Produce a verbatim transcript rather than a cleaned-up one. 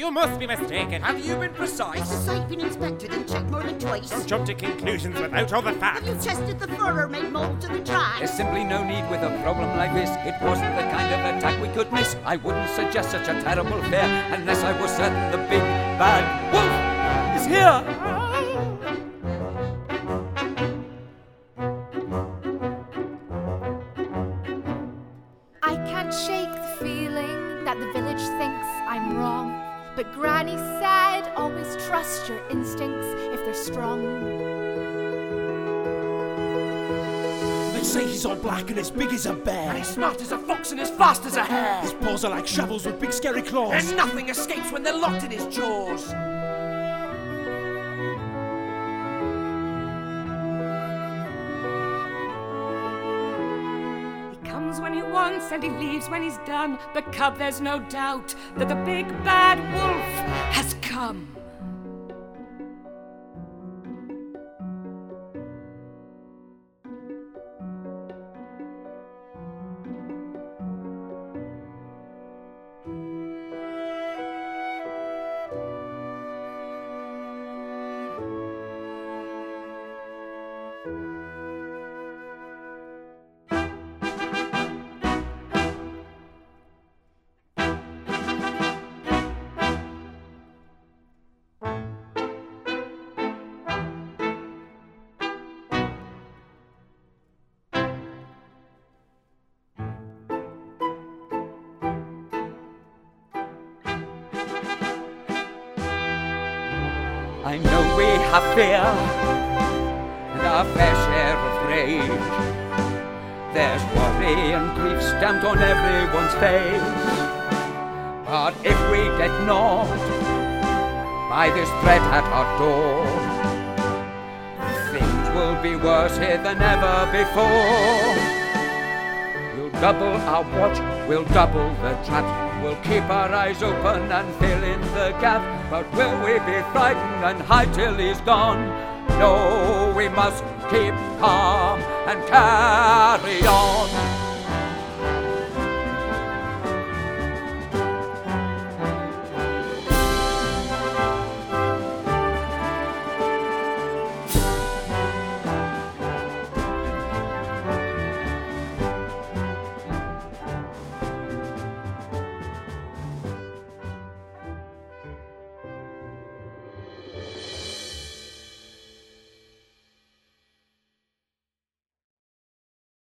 You must be mistaken. Have you been precise? Has the site been inspected and checked more than twice? Don't jump to conclusions without all the facts. Have you tested the fur or made molds of the dry? There's simply no need with a problem like this. It wasn't the kind of attack we could miss. I wouldn't suggest such a terrible fear unless I was certain the big bad wolf is here. I can't shake the feeling that the village thinks I'm wrong. But Granny said, always trust your instincts if they're strong. They say he's all black and as big as a bear. And he's smart as a fox and as fast as a hare. His paws are like shovels with big scary claws. And nothing escapes when they're locked in his jaws. When he wants and he leaves when he's done. But cub, there's no doubt that the big bad wolf has come. I know we have fear and our fair share of rage. There's worry and grief stamped on everyone's face. But if we get gnawed by this threat at our door, things will be worse here than ever before. We'll double our watch, we'll double the trap. We'll keep our eyes open and fill in the gap. But will we be frightened and hide till he's gone? No, we must keep calm and carry on.